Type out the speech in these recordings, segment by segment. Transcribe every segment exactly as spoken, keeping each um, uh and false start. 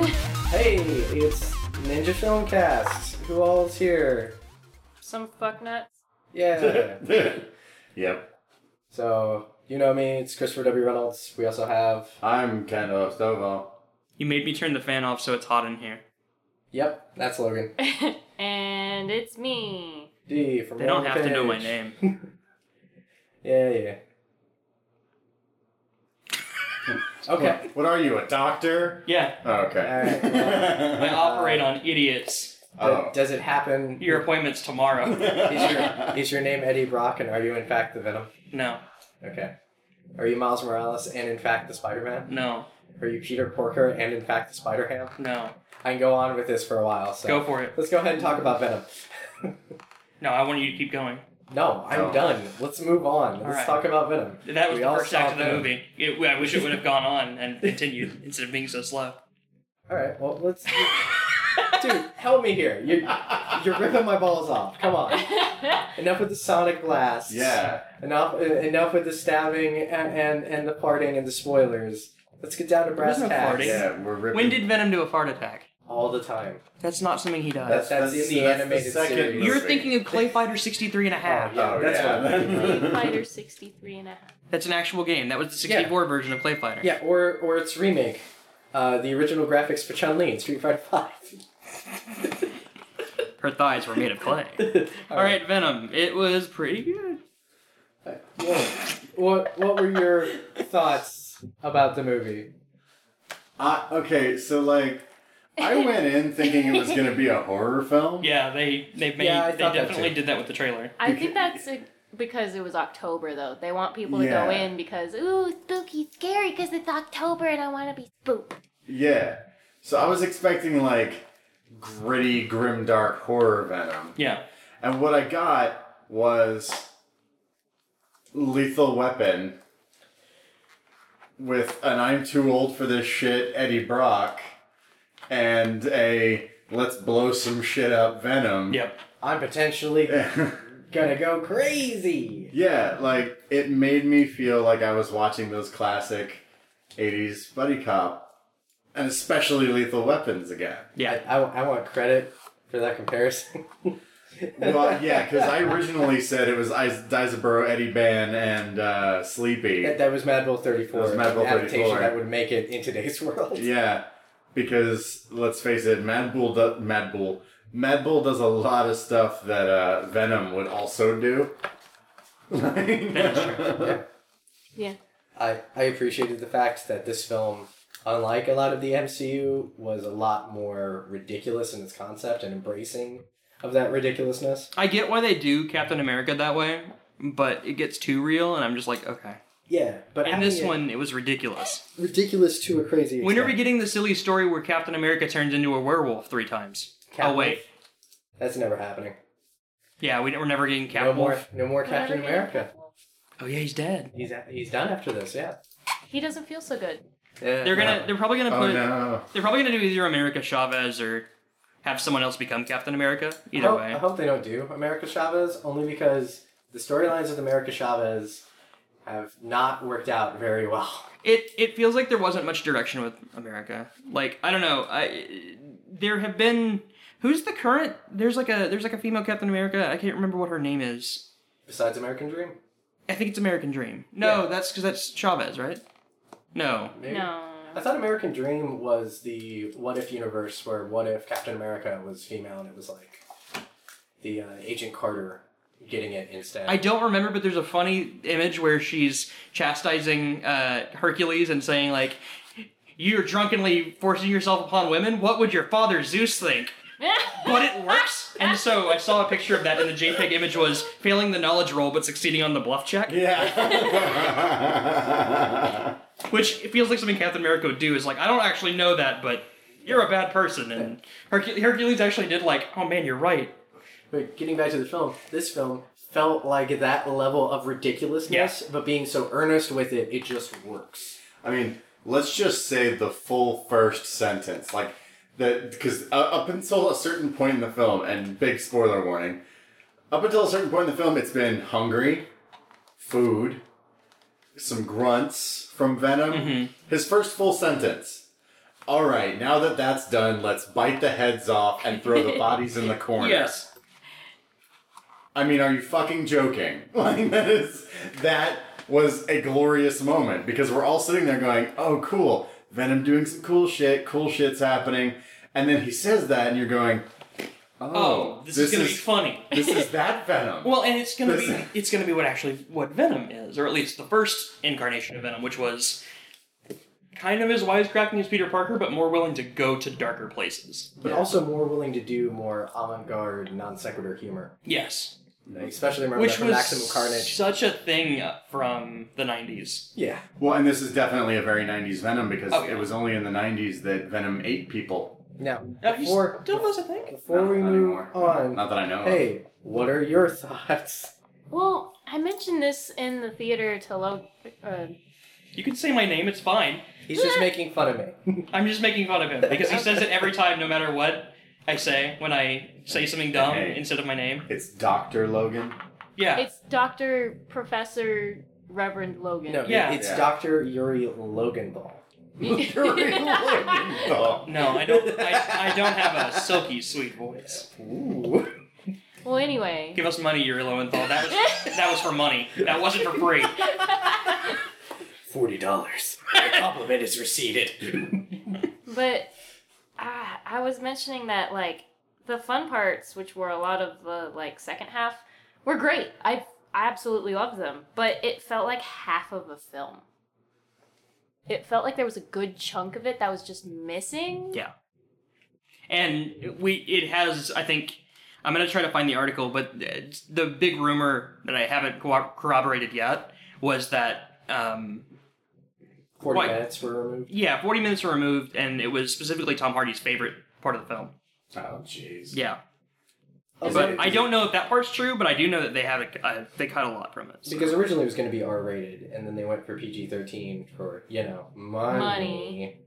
Hey, it's Ninja Filmcast. Who all's here? Some fucknuts. Yeah. Yep. So, you know me, it's Christopher W. Reynolds. We also have... I'm Kendall Stovall. You made me turn the fan off so it's hot in here. Yep, that's Logan. And it's me. D from They don't Wrong have to know my Page. name. Yeah, yeah. Okay. What, what are you, a doctor? Yeah, Oh, okay. Alright, well, I operate on idiots. Oh. does it happen? Your appointment's tomorrow. Is your, is your name Eddie Brock, and are you in fact the Venom? No, Okay. Are you Miles Morales, and in fact the Spider-Man? no, Are you Peter Porker, and in fact the Spider-Ham? no. I can go on with this for a while, so... Go for it. Let's go ahead and talk about Venom. No, I want you to keep going. No, I'm No. done. Let's move on. Let's Alright. talk about Venom. That was We the all first saw act of the Venom. movie. It, I wish it would have gone on and continued instead of being so slow. Alright, well, let's... Dude, help me here. You're, you're ripping my balls off. Come on. Enough with the sonic blasts. Yeah. Enough uh, enough with the stabbing and, and, and the farting and the spoilers. Let's get down to brass There's no tacks. farting. Yeah, we're ripping. When did Venom do a fart attack? All the time. That's not something he does. That's, that's, that's- in the that's the animated second series. movie. You're thinking of Clay Fighter sixty-three and a half. Oh, yeah, Oh, that's yeah. what I'm thinking of. Fighter sixty-three and a half. That's an actual game. That was the sixty-four version of Clay Fighter. Yeah, or, or its remake. Uh, the original graphics for Chun-Li in Street Fighter five. Her thighs were made of clay. Alright, Venom. It was pretty good. What, what, what were your thoughts about the movie? Uh, okay, so like, I went in thinking it was gonna be a horror film. Yeah, they they made Yeah, I they thought that definitely too. did that with the trailer. I think that's a, because it was October, though. They want people to go Yeah. in because, ooh, spooky, scary, because it's October and I want to be spooked. Yeah. So I was expecting like gritty, grimdark horror Venom, Yeah. and what I got was Lethal Weapon with an I'm too old for this shit Eddie Brock and a let's blow some shit up Venom. Yep. I'm potentially gonna go crazy. Yeah, like, it made me feel like I was watching those classic eighties buddy cop, and especially Lethal Weapons again. Yeah. I, I, I want credit for that comparison. Well, yeah, because I originally said it was Is- Dizaburo, Eddie Ban, and uh, Sleepy. that, that was Mad Bull thirty-four. That was Mad Bull an adaptation thirty-four. that would make it in today's world. Yeah, because, let's face it, Mad Bull, do- Mad Bull, Mad Bull does a lot of stuff that uh, Venom would also do. Yeah. Yeah. I, I appreciated the fact that this film, unlike a lot of the M C U, was a lot more ridiculous in its concept and embracing of that ridiculousness. I get why they do Captain America that way, but it gets too real, and I'm just like, okay. Yeah, but In having this it one, it was ridiculous. ridiculous to a crazy extent. When are we getting the silly story where Captain America turns into a werewolf three times? Cat oh, wait. That's never happening. Yeah, we, we're never getting Cap no more, Wolf. no more Captain Whatever. America. Oh, yeah, he's dead. He's a- he's done after this. Yeah. He doesn't feel so good. They're gonna. They're probably gonna Oh, put. no. They're probably gonna do either America Chavez or have someone else become Captain America. I Either hope, way. I hope they don't do America Chavez, only because the storylines with America Chavez have not worked out very well. It it feels like there wasn't much direction with America. Like I don't know. I there have been who's the current? There's like a there's like a female Captain America. I can't remember what her name is. Besides American Dream? I think it's American Dream. No, Yeah. that's because that's Chavez, right? No. Maybe? No. I thought American Dream was the what if universe where what if Captain America was female and it was like the uh, Agent Carter getting it instead. I don't remember, but there's a funny image where she's chastising uh, Hercules and saying like, "You're drunkenly forcing yourself upon women. What would your father Zeus think?" But it works. And so I saw a picture of that, and the JPEG image was failing the knowledge roll but succeeding on the bluff check. Yeah. Which it feels like something Captain America would do. Is like, I don't actually know that, but you're a bad person. And Hercu- Hercules actually did like, oh man, you're right. But getting back to the film, this film felt like that level of ridiculousness, but being so earnest with it, it just works. I mean, let's just say the full first sentence. Like, that because uh, up until a certain point in the film, and big spoiler warning, up until a certain point in the film, it's been hungry, food, some grunts from Venom. Mhm. His first full sentence, all right, now that that's done, let's bite the heads off and throw the bodies in the corner. Yes. I mean, are you fucking joking? Like, that is, that was a glorious moment, because we're all sitting there going, oh, cool, Venom doing some cool shit, cool shit's happening, and then he says that, and you're going, oh, Oh, this, is gonna be funny. This is that Venom. Well, and it's gonna This- be it's gonna be what actually what Venom is, or at least the first incarnation of Venom, which was kind of as wisecracking as Peter Parker, but more willing to go to darker places. But also more willing to do more avant-garde, non-sequitur humor. Yes, Especially remember which that from was Maximum Carnage. such a thing from the nineties. Yeah. Well, and this is definitely a very nineties Venom, because Oh, yeah. it was only in the nineties that Venom ate people. Now, Uh, he before, still does, I think. before No, we not move anymore. on, Not that I know of. hey, what are your thoughts? Well, I mentioned this in the theater to Lo. Uh, You can say my name; it's fine. He's just making fun of me. I'm just making fun of him because he says it every time, no matter what I say when I say something dumb Hey. instead of my name. It's Doctor Logan. Yeah. it's Doctor Professor Reverend Logan. No, Yeah. it's Yeah. Doctor Yuri Loganthal. Yuri Logan. No, I don't. I, I don't have a silky sweet voice. Ooh. Well, anyway. Give us money, Yuri Lowenthal. That was that was for money. That wasn't for free. Forty dollars. The compliment is receded. But ah, I was mentioning that, like, the fun parts, which were a lot of the, like, second half, were great. I I absolutely loved them. But it felt like half of a film. It felt like there was a good chunk of it that was just missing. Yeah. And we it has. I think I'm gonna try to find the article, but it's- the big rumor that I haven't co- corroborated yet was that. Um, Forty Why? minutes were removed. yeah, forty minutes were removed, and it was specifically Tom Hardy's favorite part of the film. Oh, jeez. Yeah. Also, But I don't know if that part's true, but I do know that they have a, uh, they cut a lot from it. so. Because originally it was going to be R rated, and then they went for P G thirteen for, you know, money. Money.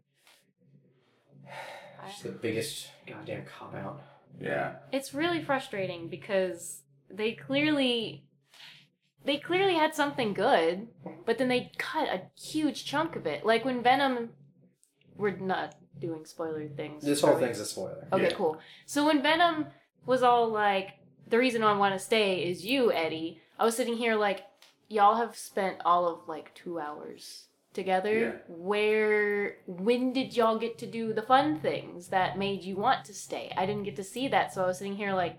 Just the biggest goddamn cop out. Yeah. It's really frustrating because they clearly they clearly had something good, but then they cut a huge chunk of it. Like when Venom, we're not doing spoiler things. This are whole we? thing's a spoiler. Okay, Yeah. cool. So when Venom was all like, the reason I want to stay is you, Eddie, I was sitting here like, y'all have spent all of like two hours together. Yeah. Where, when did y'all get to do the fun things that made you want to stay? I didn't get to see that, so I was sitting here like,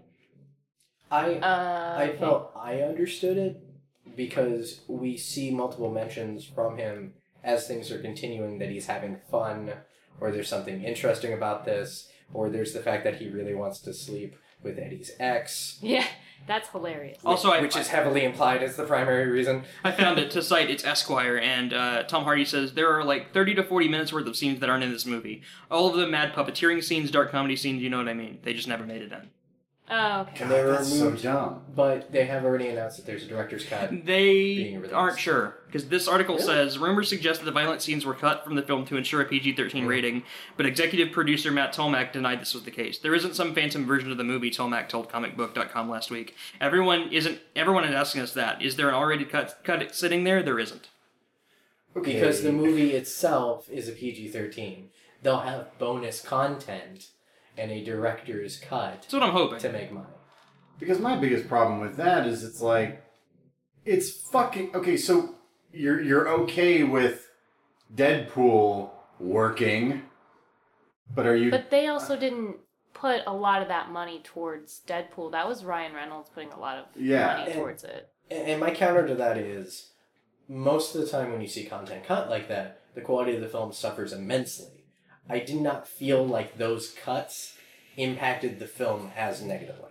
I uh. I okay. felt I understood it because we see multiple mentions from him as things are continuing that he's having fun, or there's something interesting about this, or there's the fact that he really wants to sleep with Eddie's ex. Yeah, that's hilarious. Also, I, which is heavily implied as the primary reason. I found it to cite it's Esquire, and uh, Tom Hardy says there are like thirty to forty minutes worth of scenes that aren't in this movie. All of them mad puppeteering scenes, dark comedy scenes, you know what I mean. They just never made it in. Oh, okay. God, They were that's so removed. dumb. But they have already announced that there's a director's cut. They Being released. aren't sure, because this article Really? says, rumors suggest that the violent scenes were cut from the film to ensure a P G thirteen Mm. rating, but executive producer Matt Tolmach denied this was the case. There isn't some phantom version of the movie, Tolmach told comic book dot com last week. Everyone isn't. Everyone is asking us that. Is there an R-rated cut, cut sitting there? There isn't. Okay. Because the movie itself is a P G thirteen. They'll have bonus content and a director's cut That's what I'm hoping. to make money. Because my biggest problem with that is it's like, it's fucking okay. So you're you're okay with Deadpool working, but are you? But they also didn't put a lot of that money towards Deadpool. That was Ryan Reynolds putting a lot of Yeah. money And- towards it. And and my counter to that is, most of the time when you see content cut like that, the quality of the film suffers immensely. I did not feel like those cuts impacted the film as negatively.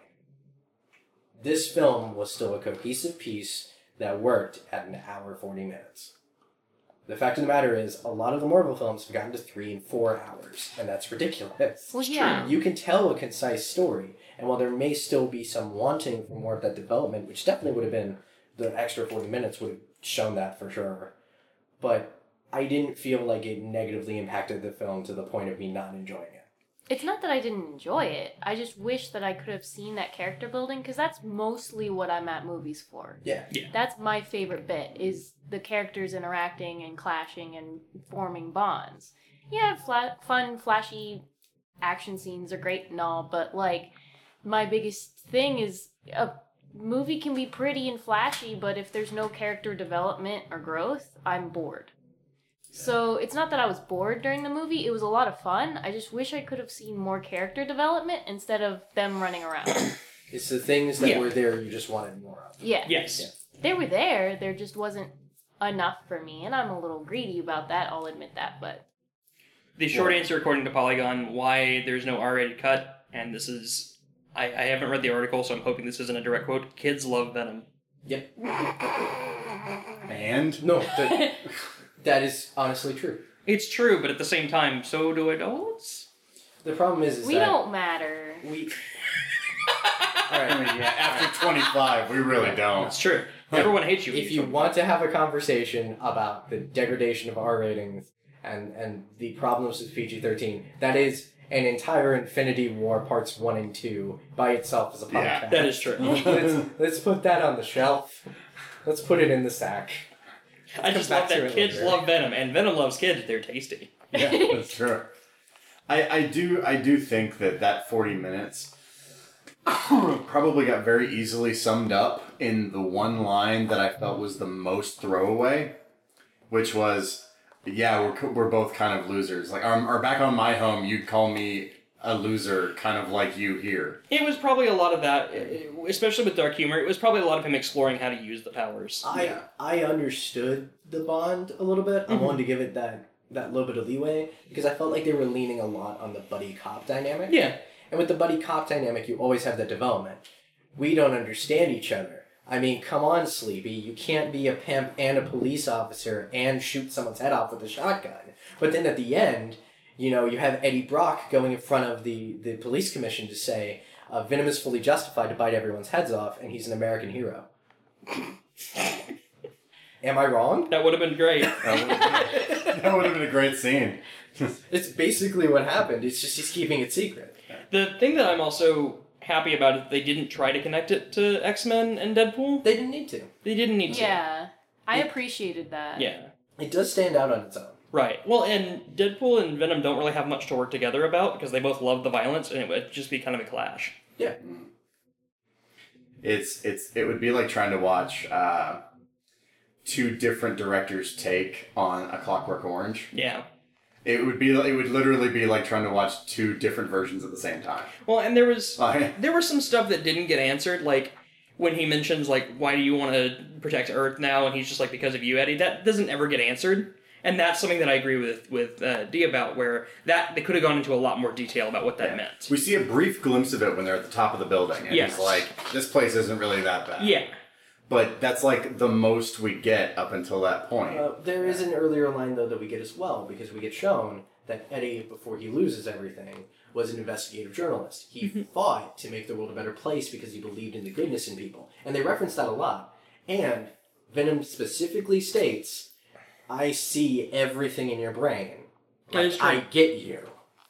This film was still a cohesive piece that worked at an hour forty minutes. The fact of the matter is, a lot of the Marvel films have gotten to three and four hours, and that's ridiculous. Well, yeah. You can tell a concise story, and while there may still be some wanting for more of that development, which definitely would have been the extra forty minutes would have shown that for sure, but I didn't feel like it negatively impacted the film to the point of me not enjoying it. It's not that I didn't enjoy it. I just wish that I could have seen that character building, because that's mostly what I'm at movies for. Yeah. That's my favorite bit, is the characters interacting and clashing and forming bonds. yeah, fla- fun, flashy action scenes are great and all, but like my biggest thing is a movie can be pretty and flashy, but if there's no character development or growth, I'm bored. So it's not that I was bored during the movie, it was a lot of fun. I just wish I could have seen more character development instead of them running around. It's the things that Yeah. were there you just wanted more of. Yeah. Yes. They were there, there just wasn't enough for me, and I'm a little greedy about that, I'll admit that, but The short Yeah. answer, according to Polygon, why there's no R-rated cut, and this is, I, I haven't read the article, so I'm hoping this isn't a direct quote. Kids love Venom. Yep. And No, that, that is honestly true. It's true, but at the same time, so do adults. The problem is, is we that don't matter. we. I Alright, mean, yeah, after twenty-five, we really don't. It's true. Everyone hates you. if you want to have a conversation about the degradation of R ratings and, and the problems with P G thirteen, that is an entire Infinity War parts one and two by itself as a Yeah, podcast. that is true. let's, let's put that on the shelf. Let's put it in the sack. I just Come love back to that it kids later. love Venom, and Venom loves kids. They're tasty. Yeah, that's true. I, I do I do think that that forty minutes probably got very easily summed up in the one line that I felt was the most throwaway, which was, yeah, we're, co- we're both kind of losers. Like, or, or back on my home, you'd call me a loser, kind of like you here. It was probably a lot of that, especially with dark humor. It was probably a lot of him exploring how to use the powers. I Yeah. I understood the Bond a little bit. I wanted to give it that, that little bit of leeway because I felt like they were leaning a lot on the buddy cop dynamic. Yeah. And with the buddy cop dynamic, you always have that development. We don't understand each other. I mean, come on, Sleepy. You can't be a pimp and a police officer and shoot someone's head off with a shotgun. But then at the end, you know, you have Eddie Brock going in front of the, the police commission to say, uh, Venom is fully justified to bite everyone's heads off, and he's an American hero. Am I wrong? That would have been great. That would have been, that would have been a great scene. It's basically what happened. It's just he's keeping it secret. The thing that I'm also happy about is they didn't try to connect it to X-Men and Deadpool. They didn't need to. They didn't need to. Yeah. I It- appreciated that. Yeah. It does stand out on its own. Right. Well, and Deadpool and Venom don't really have much to work together about because they both love the violence, and it would just be kind of a clash. Yeah. It's it's it would be like trying to watch uh, two different directors' take on A Clockwork Orange. Yeah. It would be it would literally be like trying to watch two different versions at the same time. Well, and there was Like, there was some stuff that didn't get answered, like when he mentions like, why do you want to protect Earth now, and he's just like, because of you, Eddie. That doesn't ever get answered, and that's something that I agree with with uh, D about, where that they could have gone into a lot more detail about what that meant. we see a brief glimpse of it when they're at the top of the building, and Yes. he's like, "This place isn't really that bad." Yeah. But that's like the most we get up until that point. Uh, there is an earlier line, though, that we get as well, because we get shown that Eddie, before he loses everything, was an investigative journalist. He fought to make the world a better place because he believed in the goodness in people. And they reference that a lot. And Venom specifically states, I see everything in your brain. That is true. I get you.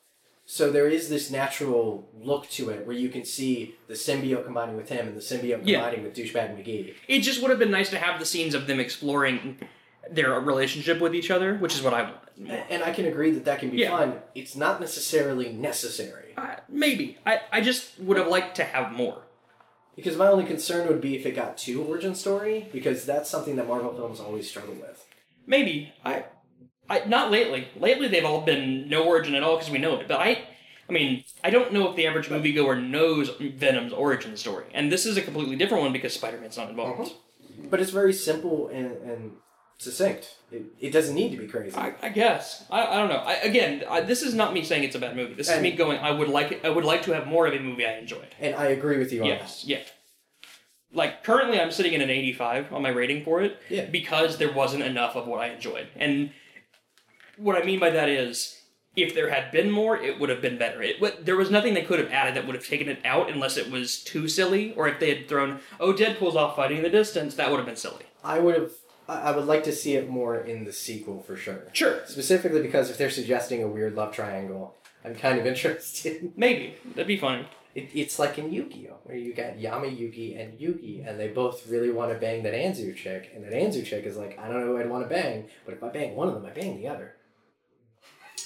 So there is this natural look to it where you can see the symbiote combining with him and the symbiote Yeah. combining with Douchebag McGee. It just would have been nice to have the scenes of them exploring their relationship with each other, which is what I wanted. And I can agree that that can be Yeah. fun. It's not necessarily necessary. Uh, maybe. I, I just would have liked to have more. Because my only concern would be if it got too origin story, because that's something that Marvel films always struggle with. Maybe. I, I not lately. Lately they've all been no origin at all because we know it. But I, I mean, I don't know if the average moviegoer knows Venom's origin story. And this is a completely different one because Spider-Man's not involved. But it's very simple and, and succinct. It, it doesn't need to be crazy. I, I guess. I, I don't know. I, again, I, this is not me saying it's a bad movie. This is And- me going, I would like I would like to have more of a movie I enjoyed. and I agree with you on Yes, yeah. Like, currently I'm sitting at an eighty-five on my rating for it Yeah. because there wasn't enough of what I enjoyed. And what I mean by that is, if there had been more, it would have been better. It, what- there was nothing they could have added that would have taken it out unless it was too silly, or if they had thrown, oh, Deadpool's off fighting in the distance, that would have been silly. that. I would have. I I would like to see it more in the sequel for sure. Sure. Specifically because if they're suggesting a weird love triangle, I'm kind of interested. Maybe. That'd be funny. It, it's like in Yu-Gi-Oh, where you got Yami Yugi and Yugi, and they both really want to bang that Anzu chick, and that Anzu chick is like, I don't know who I'd want to bang, but if I bang one of them, I bang the other.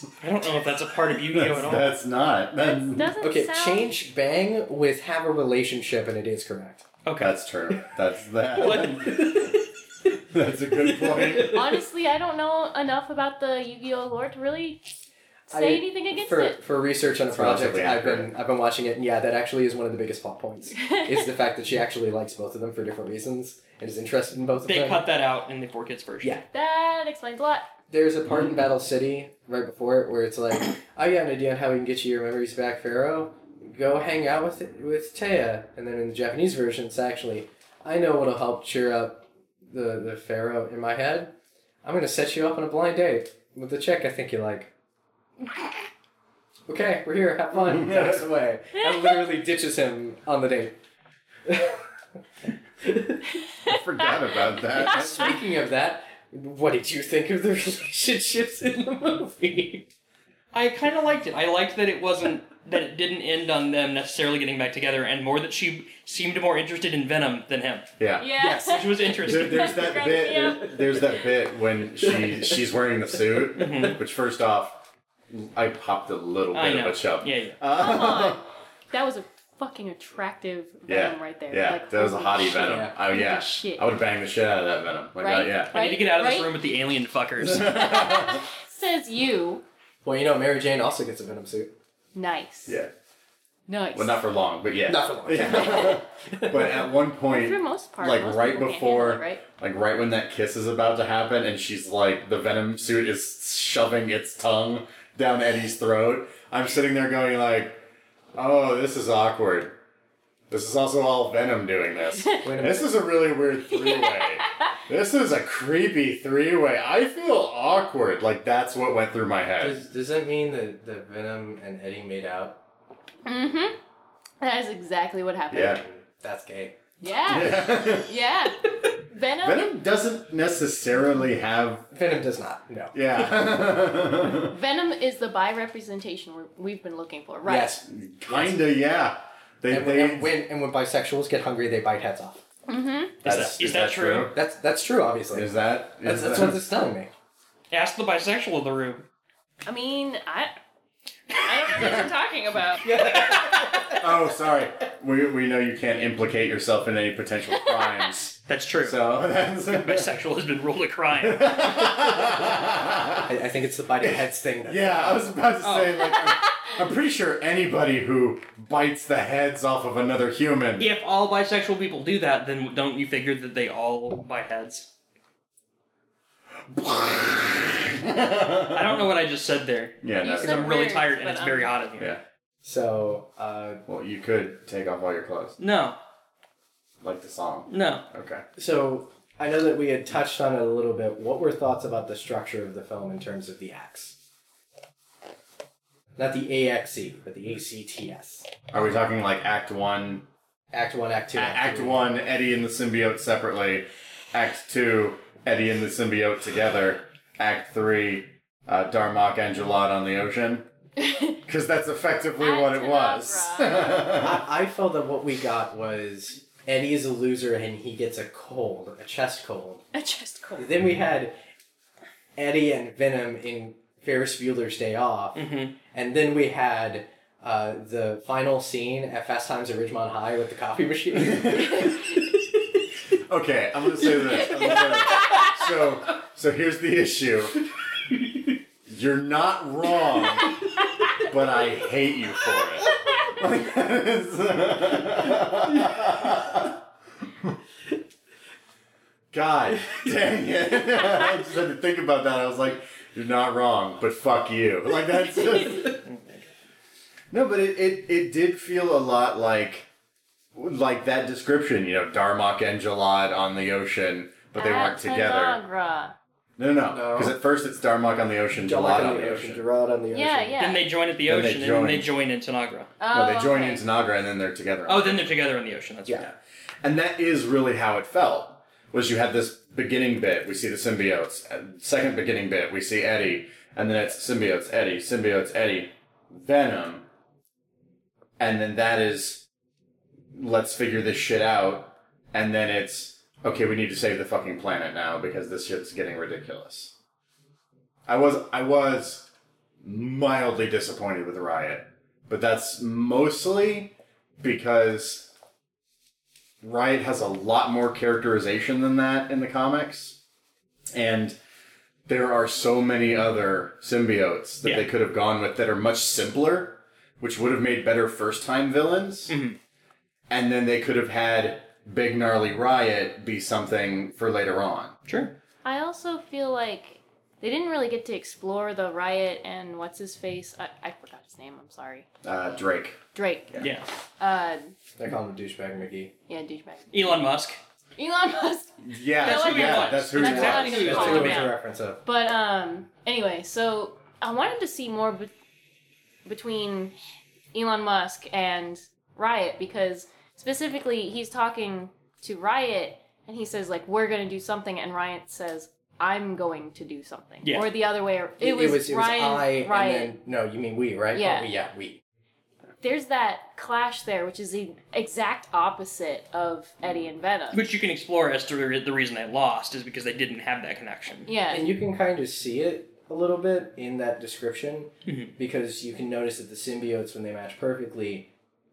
I don't know if that's a part of Yu-Gi-Oh That's, at all. that's not. That's, That doesn't Okay, sound... change bang with have a relationship, and it is correct. Okay. that's true. That's that. What? That's a good point. Honestly, I don't know enough about the Yu-Gi-Oh lore to really say I- anything against For it. for research on a It's project, relatively I've accurate. been I've been watching it, and yeah, that actually is one of the biggest plot points. Is the fact that she actually likes both of them for different reasons and is interested in both of They them. cut that out in the four Kids version. Yeah. That explains a lot. There's a part in Battle City right before it where it's like, I got an idea on how we can get you your memories back, Pharaoh. Go hang out with with Taya. And then in the Japanese version, it's actually, I know what'll help cheer up the, the Pharaoh in my head. I'm going to set you up on a blind date with the chick I think you like. Okay, we're here. Have fun. Walks away. And literally ditches him on the date. I forgot about that. Speaking of that, what did you think of the relationships in the movie? I kind of liked it. I liked that it wasn't that it didn't end on them necessarily getting back together, and more that she seemed more interested in Venom than him, Yeah. Yeah. Yes. which was There, interesting. there's that Cracked bit. me up. there- there's that bit when she she's wearing the suit, Mhm. which first off, I popped a little I bit of know. a chub. Yeah, yeah. Come Uh, on. That was a fucking attractive Venom Yeah, right there. yeah, Like, that was a holy hottie shit. Venom. Yeah. Oh yeah, Holy shit. I would have banged the shit out of that Venom. Like Right? that, yeah. I need to get out of this Right? room with the alien fuckers. Says you. Well, you know, Mary Jane also gets a Venom suit. Nice. Yeah. Nice. Well, not for long, but yeah. Not for long. Yeah. But at one point, For the most part. like, most right people can before- handle it, right? like right when that kiss is about to happen, and she's like, the Venom suit is shoving its tongue down Eddie's throat. I'm sitting there going like, oh, this is awkward. This is also all Venom doing this. Wait a minute. This is a really weird three-way. This is a creepy three-way. I feel awkward. Like, that's what went through my head. Does, does that mean that, that Venom and Eddie made out? Mm-hmm. That is exactly what happened. Yeah. That's gay. Yeah. Yeah. Yeah. Venom. Venom doesn't necessarily have... Venom does not. No. Yeah. Venom is the bi representation we're, we've been looking for, right? Yes. Kinda, yeah. They, And, they, when, and when and when bisexuals get hungry, they bite heads off. Mm-hmm. Is That's- that, is that true? That's that's true, obviously. Is that... that's Is that's that what this is telling me. Ask the bisexual of the room. I mean, I. I don't know what you're talking about. Oh, sorry. We, we know you can't implicate yourself in any potential crimes. That's true. So that's... Bisexual has been ruled a crime. I, I think it's the biting heads thing. That's Yeah, I was about to say, like, I'm, I'm pretty sure anybody who bites the heads off of another human. If all bisexual people do that, then don't you figure that they all bite heads? I don't know what I just said there. Yeah, You no. Because said I'm really words, tired and but it's I'm- very hot in here. Yeah. So, uh, Well, you could take off all your clothes, No, like the song. no. Okay. so I know that we had touched on it a little bit. What were thoughts about the structure of the film in terms of the acts? Not the A X E, but the A C T S. Are we talking like Act One? Act one, Act two, A- Act three. One, Eddie and the symbiote separately. Act Two, Eddie and the symbiote together. Act Three, uh, Darmok and Jalad on the ocean. Because that's effectively what it was. I, I felt that what we got was Eddie is a loser and he gets a cold, a chest cold. A chest cold. Then we had Eddie and Venom in Ferris Bueller's Day Off. Mm-hmm. And then we had uh, the final scene at Fast Times at Ridgemont High with the coffee machine. Okay, I'm gonna say this. I'm gonna say this. So, so here's the issue. You're not wrong, but I hate you for it. Like, that is- God dang it! I just had to think about that. I was like, "You're not wrong, but fuck you." Like that's just... No, but it, it it did feel a lot like like that description. You know, Darmok and Jalad on the ocean, but they weren't together. Tanagra. No, no, No. because at first it's Darmok on the ocean, Jalad on the ocean. Gerard on the ocean. Yeah, yeah. Then they join at the Then they ocean, and join. then they join in Tanagra. Oh, No, they join okay. in Tanagra and then they're together. Oh, then they're together in the ocean. That's Yeah. right. And that is really how it felt. Was you had this beginning bit, we see the symbiotes. and Second beginning bit, we see Eddie, and then it's symbiotes, Eddie, symbiotes, Eddie, Venom, and then that is, let's figure this shit out, and then it's, okay, we need to save the fucking planet now because this shit's getting ridiculous. I was, I was mildly disappointed with Riot. But that's mostly because Riot has a lot more characterization than that in the comics. And there are so many other symbiotes that Yeah. they could have gone with that are much simpler, which would have made better first-time villains. Mhm. And then they could have had Big Gnarly Riot be something for later on. Sure. I also feel like they didn't really get to explore the Riot and what's his face. I, I forgot his name. I'm sorry. Uh, Drake. Drake. Yeah. Uh, They call him douchebag McGee. yeah, douchebag. Elon Musk. Elon Musk. Yeah, That's what he yeah, was. that's who That's he what was. he was. That's Oh, who it was yeah. a reference of. But um, anyway, so I wanted to see more be- between Elon Musk and Riot because specifically he's talking to Riot and he says like we're gonna do something and Riot says I'm going to do something Yeah. or the other way. It, It, was, it was, it was Ryan, I, Riot. and then, no, you mean we, right? Yeah. Oh, yeah, we. There's that clash there, which is the exact opposite of Eddie and Venom. Which you can explore as to the the reason they lost is because they didn't have that connection. Yeah, And you can kind of see it a little bit in that description Mhm. because you can notice that the symbiotes, when they match perfectly,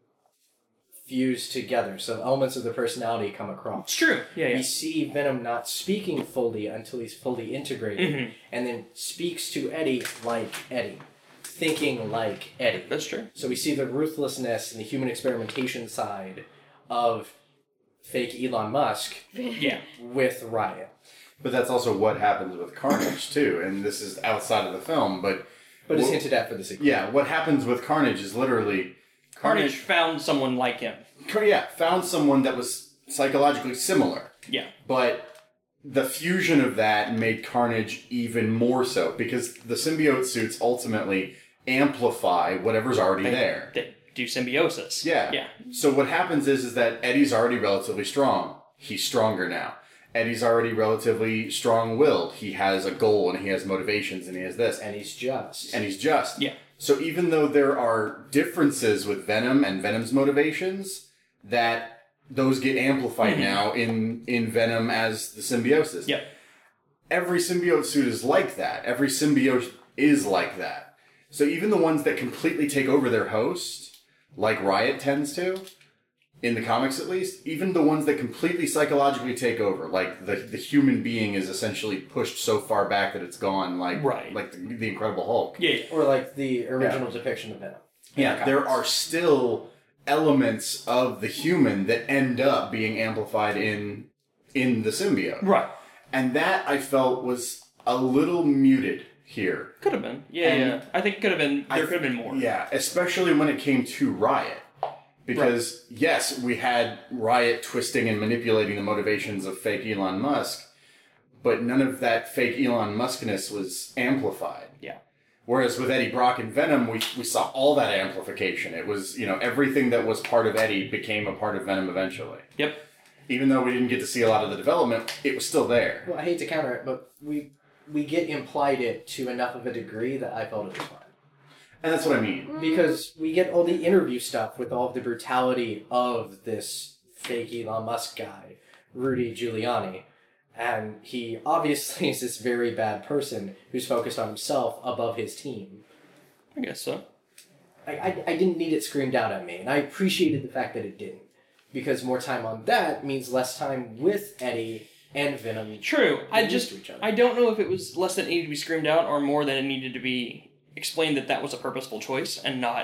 fuse together. So elements of the personality come across. It's true. Yeah, We yeah. see Venom not speaking fully until he's fully integrated, Mhm. and then speaks to Eddie like Eddie, thinking like Eddie. That's true. So we see the ruthlessness and the human experimentation side of fake Elon Musk Yeah. with Riot. But that's also what happens with Carnage, too. And this is outside of the film, but... But it's Well, hinted at for the sequel. Yeah, what happens with Carnage is literally... Carnage found someone like him. Car- Yeah, found someone that was psychologically similar. Yeah. But the fusion of that made Carnage even more so, because the symbiote suits ultimately amplify whatever's already there. They do symbiosis. Yeah. Yeah. So what happens is, is that Eddie's already relatively strong. He's stronger now. Eddie's already relatively strong-willed. He has a goal, and he has motivations, and he has this. And he's just. And he's just. Yeah. So even though there are differences with Venom and Venom's motivations, that those get amplified Mhm. now in, in Venom as the symbiosis. Yep. Every symbiote suit is like that. Every symbiote is like that. So even the ones that completely take over their host, like Riot tends to, in the comics at least, even the ones that completely psychologically take over, like the the human being is essentially pushed so far back that it's gone, like Right. like the, the Incredible Hulk. Yeah. yeah. Or like the original depiction of Venom. in Yeah, the there comics. are still elements of the human that end up being amplified in in the symbiote. Right. And that I felt was a little muted here. Could have been. Yeah, And yeah. I think could have been. There I- could have been more. Yeah, especially when it came to Riot. Because, yes, we had Riot twisting and manipulating the motivations of fake Elon Musk, but none of that fake Elon Muskness was amplified. Yeah. Whereas with Eddie Brock and Venom, we, we saw all that amplification. It was, you know, everything that was part of Eddie became a part of Venom eventually. Yep. Even though we didn't get to see a lot of the development, it was still there. Well, I hate to counter it, but we we get implied it to enough of a degree that I felt it was fine. And that's what I mean. Because we get all the interview stuff with all of the brutality of this fake Elon Musk guy, Rudy Giuliani. And he obviously is this very bad person who's focused on himself above his team. I guess so. I, I, I didn't need it screamed out at me, and I appreciated the fact that it didn't. Because more time on that means less time with Eddie and Venom. True. I Used just to each other. I don't know if it was less than it needed to be screamed out or more than it needed to be explained that that was a purposeful choice and not.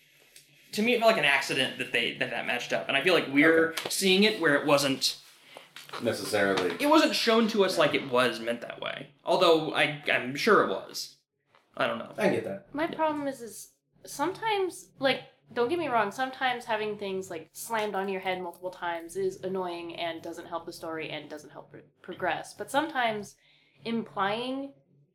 To me, it felt like an accident that they that that matched up, and I feel like we're seeing it where it wasn't. Necessarily. It wasn't shown to us like it was meant that way. Although I I'm sure it was. I don't know. I get that. My problem is, is sometimes, like, don't get me wrong, sometimes having things, like, slammed on your head multiple times is annoying and doesn't help the story and doesn't help pro- progress. But sometimes implying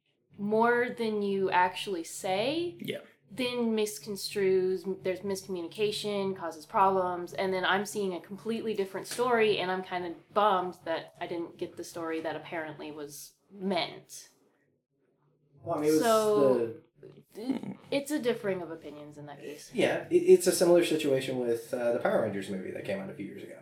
more than you actually say Yeah. then misconstrues, there's miscommunication, causes problems, and then I'm seeing a completely different story and I'm kind of bummed that I didn't get the story that apparently was meant. Well, I mean, it was So- the... It- It's a differing of opinions in that case. Yeah, it, it's a similar situation with uh, the Power Rangers movie that came out a few years ago.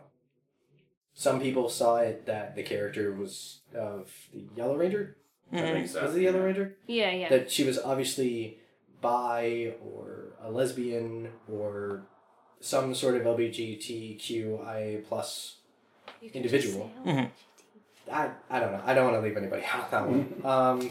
Some people saw it that the character was of the Yellow Ranger. I think so. Was it the Yellow Ranger? Yeah, yeah. That she was obviously bi or a lesbian or some sort of L G B T Q I A plus You can individual. just say, Mhm. I, I don't know. I don't want to leave anybody out of that one. Um,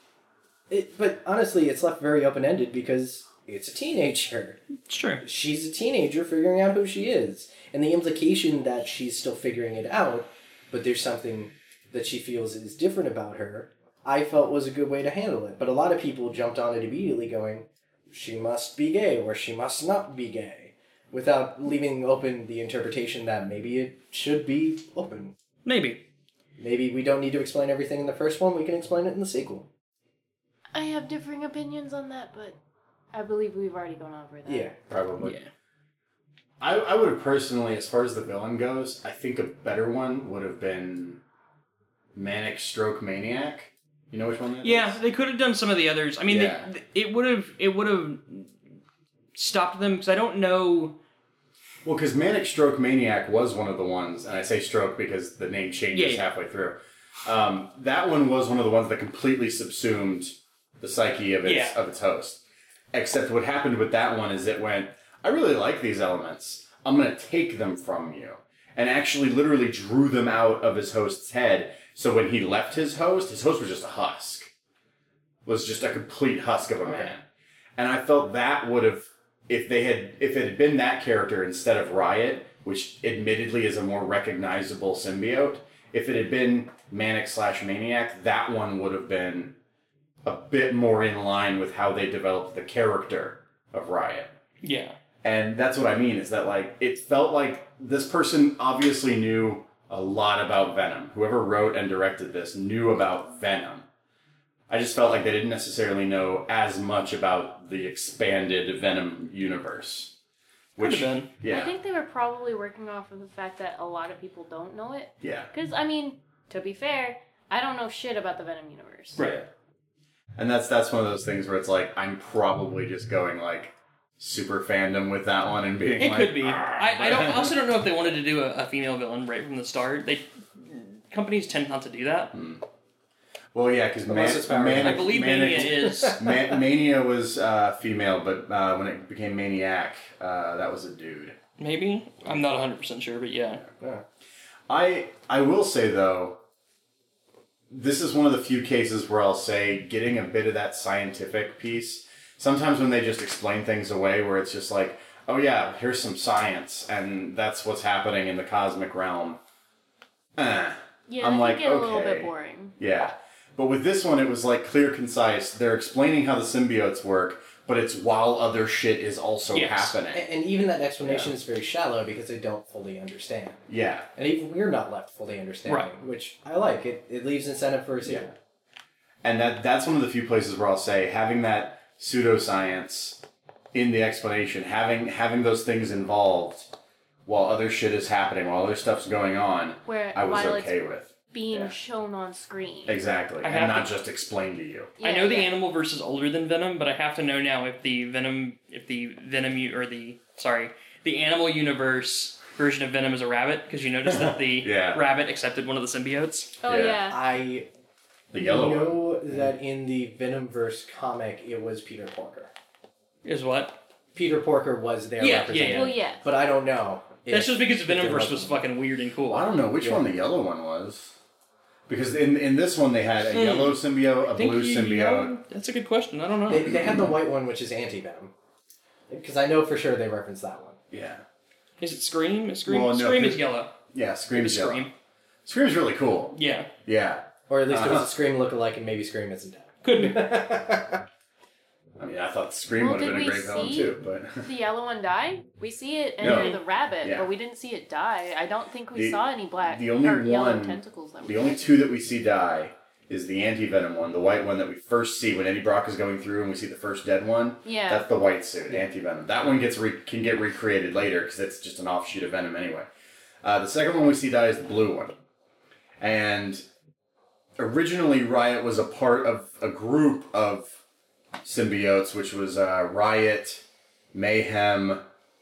it, but honestly, it's left very open-ended because it's a teenager. It's true. She's a teenager figuring out who she is. And the implication that she's still figuring it out, but there's something that she feels is different about her, I felt was a good way to handle it. But a lot of people jumped on it immediately going, she must be gay or she must not be gay, without leaving open the interpretation that maybe it should be open. Maybe. Maybe we don't need to explain everything in the first one, we can explain it in the sequel. I have differing opinions on that, but I believe we've already gone over that. Yeah. Probably. Yeah. I, I would have personally, as far as the villain goes, I think a better one would have been Manic Stroke Maniac. You know which one that is? Yeah, they could have done some of the others. I mean, Yeah. they, it would have it would have stopped them because I don't know. Well, because Manic Stroke Maniac was one of the ones, and I say stroke because the name changes Yeah, yeah. halfway through. Um, that one was one of the ones that completely subsumed the psyche of its Yeah. of its host. Except what happened with that one is it went, I really like these elements. I'm going to take them from you. And actually literally drew them out of his host's head. So when he left his host, his host was just a husk. Was just a complete husk of a man. And I felt that would have, if they had, if it had been that character instead of Riot, which admittedly is a more recognizable symbiote, if it had been Manic slash Maniac, that one would have been a bit more in line with how they developed the character of Riot. Yeah. And that's what I mean, is that, like, it felt like this person obviously knew a lot about Venom. Whoever wrote and directed this knew about Venom. I just felt like they didn't necessarily know as much about the expanded Venom universe. Could Which, have been. yeah, I think they were probably working off of the fact that a lot of people don't know it. yeah. Because, I mean, to be fair, I don't know shit about the Venom universe. Right. And that's that's one of those things where it's like, I'm probably just going, like, super fandom with that one and being It like... could be. "Argh." I, I don't. I also don't know if they wanted to do a, a female villain right from the start. They companies tend not to do that. Well, yeah, because Unless Man- it's Power Manic... I believe Manic, Mania is. Ma- Mania was uh, female, but uh, when it became Maniac, uh, that was a dude. Maybe I'm not one hundred percent sure, but yeah. Yeah. I I will say though, this is one of the few cases where I'll say getting a bit of that scientific piece. Sometimes when they just explain things away, where it's just like, oh yeah, here's some science, and that's what's happening in the cosmic realm. Eh. Yeah, I'm that like, can get a little okay. bit boring. Yeah. But with this one, it was like clear, concise. They're explaining how the symbiotes work, but it's while other shit is also Yes. happening. And, and even that explanation is very shallow because they don't fully understand. Yeah. And even we're not left fully understanding, Right. which I like. It it leaves incentive for a sequel. And that that's one of the few places where I'll say having that pseudoscience in the explanation, having having those things involved while other shit is happening, while other stuff's going on, Where I was while okay it's with. being Yeah. shown on screen. Exactly. I And have not to- just explained to you. I Yeah, know the yeah. animal verse is older than Venom, but I have to know now if the Venom, if the Venom u- or the sorry, the animal universe version of Venom is a rabbit because you noticed that the Yeah. rabbit accepted one of the symbiotes. Oh, Yeah. yeah. I The yellow one. know that in the Venomverse comic, it was Peter Porker. Is what? Peter Porker was their Yeah, yeah, representative. Well, yeah. But I don't know. if- That's just because if there Venomverse was one. fucking weird and cool. Well, I don't know which Yeah. one the yellow one was. Because in in this one they had a Hmm. yellow symbiote, a I think blue you- symbiote. That's a good question. I don't know. They, they had the white one, which is anti-venom. Because I know for sure they referenced that one. Yeah. Is it Scream? Is Scream? Well, no, Scream Pe- is yellow. Yeah, Scream's yellow. Scream. Scream's really cool. Yeah, Yeah. Or at least it was Uh-huh. a Scream lookalike, and maybe Scream isn't could be. dead. I mean, I thought Scream Well, would have did been a we great villain see- too, but The yellow one die? We see it No. enter the rabbit, Yeah. but we didn't see it die. I don't think we The- saw any black the only or yellow one- tentacles that we the only did. two that we see die is the anti-venom one, the white one that we first see when Eddie Brock is going through and we see the first dead one. Yeah. That's the white suit, anti-venom. That one gets re- can get recreated later because it's just an offshoot of Venom anyway. Uh, the second one we see die is the blue one. And originally Riot was a part of a group of symbiotes, which was uh, Riot, Mayhem,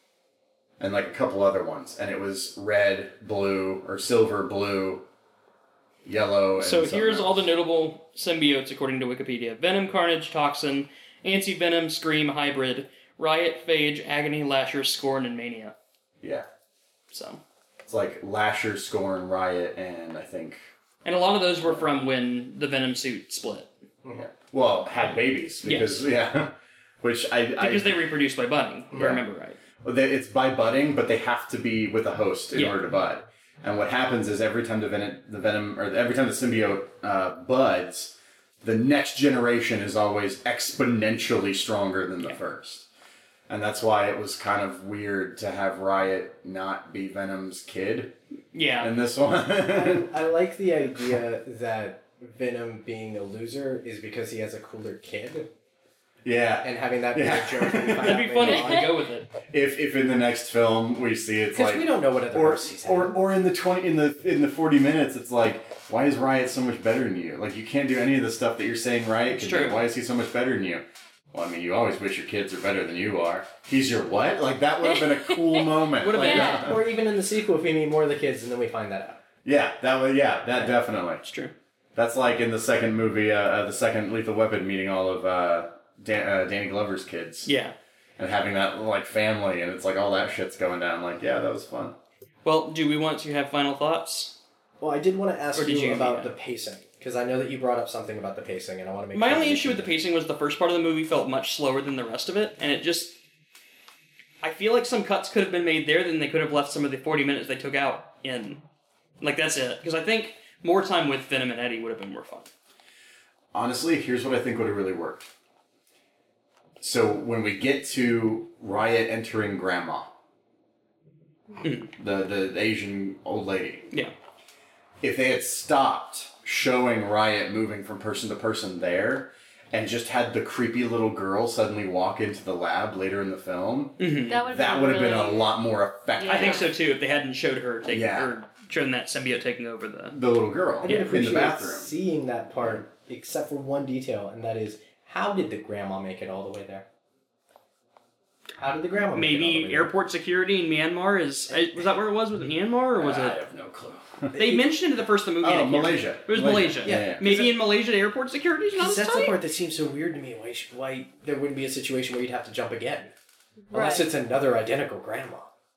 and like a couple other ones. And it was red, blue, or silver, blue, yellow, and So something here's all the else. notable symbiotes according to Wikipedia: Venom, Carnage, Toxin, Anti Venom, Scream, Hybrid, Riot, Phage, Agony, Lasher, Scorn, and Mania. Yeah. So. It's like Lasher, Scorn, Riot, and I think... And a lot of those were from when the Venom suit split. Yeah. Well, had babies. Because, Yes. yeah. Which I... Because I, they reproduced by budding, if Yeah. I remember right. They, it's by budding, but they have to be with a host in Yeah. order to bud. And what happens is every time the venom, the venom, or every time the symbiote uh, buds, the next generation is always exponentially stronger than the Yeah. first. And that's why it was kind of weird to have Riot not be Venom's kid Yeah. in this one. I, I like the idea that Venom being a loser is because he has a cooler kid, yeah. and having that be Yeah. a joke. That'd be funny if they go with it. If if in the next film we see it's Because like we don't know what other or, hosts he's had. or or in the twenty in the in the forty minutes it's like, why is Riot so much better than you? Like, you can't do any of the stuff that you're saying Riot It's can do. true. Why is he so much better than you? Well, I mean, you always wish your kids are better than you are. He's your what? Like, that would have been a cool moment. Would've Like, been. uh, Or even in the sequel, if we meet more of the kids, and then we find that out. yeah, that would yeah, that definitely. It's true. That's like in the second movie, uh, uh, the second Lethal Weapon, meeting all of uh, Dan- uh, Danny Glover's kids. Yeah. And having that like family, and it's like all that shit's going down. Like, yeah, that was fun. Well, do we want to have final thoughts? Well, I did want to ask Or did you you- about yeah. the pacing, because I know that you brought up something about the pacing, and I want to make My sure only that issue with the pacing was the first part of the movie felt much slower than the rest of it, and it just... I feel like some cuts could have been made there, then they could have left some of the forty minutes they took out in. Like, that's it. Because I think more time with Venom and Eddie would have been more fun. Honestly, here's what I think would have really worked. So when we get to Riot entering Grandma, Hmm. the the Asian old lady, Yeah. if they had stopped showing Riot moving from person to person there, and just had the creepy little girl suddenly walk into the lab later in the film, Mm-hmm. That would have that been would have been really- a lot more effective. Yeah. I think so, too, if they hadn't showed her taking... Yeah. Or shown that symbiote taking over the... The little girl I did Yeah, in appreciate the bathroom. seeing that part, except for one detail, and that is, how did the grandma make it all the way there? How did the grandma make it all the Maybe way airport security in Myanmar is... uh, Was that where it was? Was it Myanmar, or was I it... have no clue. They mentioned it in the first of the movie. Oh, and I can't- Malaysia. It was Malaysia. Yeah, yeah. Maybe in Malaysia, airport security is there? not 'Cause as that's the tight. part that seems so weird to me, why, sh- why there wouldn't be a situation where you'd have to jump again. Unless Right. it's another identical grandma.